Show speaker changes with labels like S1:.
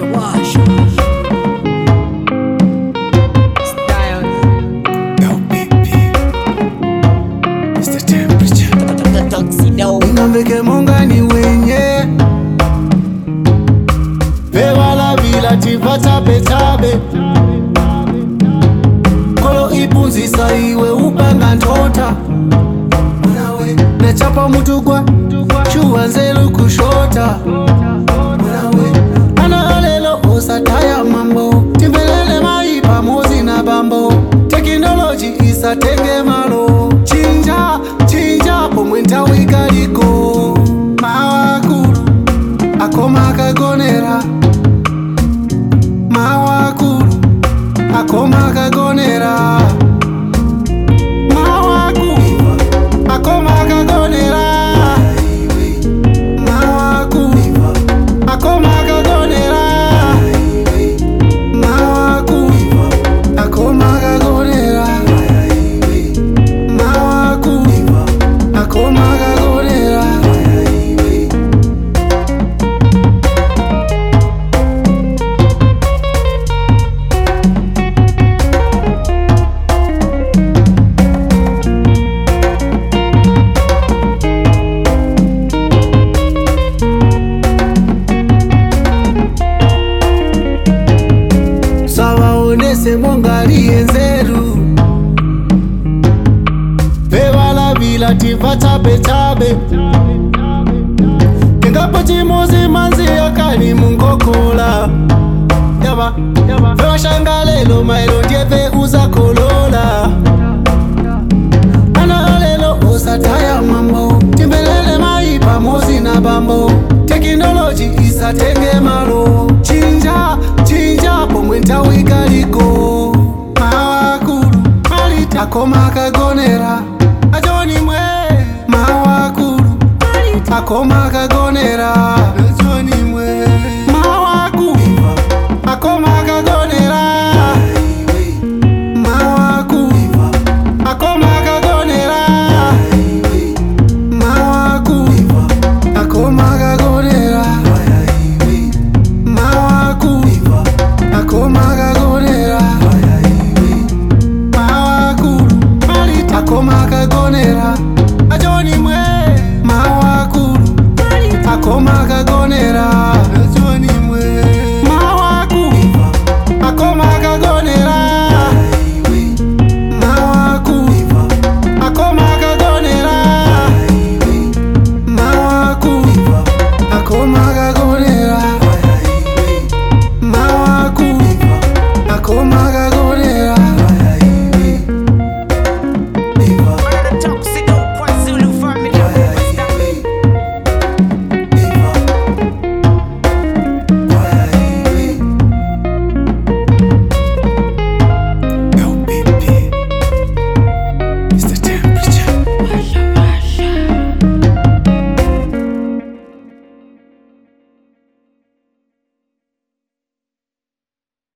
S1: wash.
S2: Inambeke mongani wenye Bewala bila tipa tabe tabe Kolo ipunzisa iwe upanga ntota Nechapa mutugwa Chua nzelu kushota Ana alelo osataya mambo Timbelele maipa mozi na bambo Teknoloji isatenge malo Chinja, chinja pomwenta wikaliko Mawakulu, akoma kagonera Mawakulu, akoma kagonera Mawakulu, akoma kagonera Mawakulu, akoma kagonera Mawakulu, akoma kagonera Mawakulu, akoma kagonera Sawaonese mongali enzeru Bewala bila tipa tabe tabe Kengapo chimozi manzi yakali mungokola Yaba, fewa shangalelo mailo ndiepe uza kolola Ana alelo osataya mambo Timbelele maipa mozi na bambo Teknoloji isatenge malo Chinja, chinja pomwenta wikaliko Mawakulu, malita akoma kagonera Ajoni mwe Mawakulu, akoma kagonera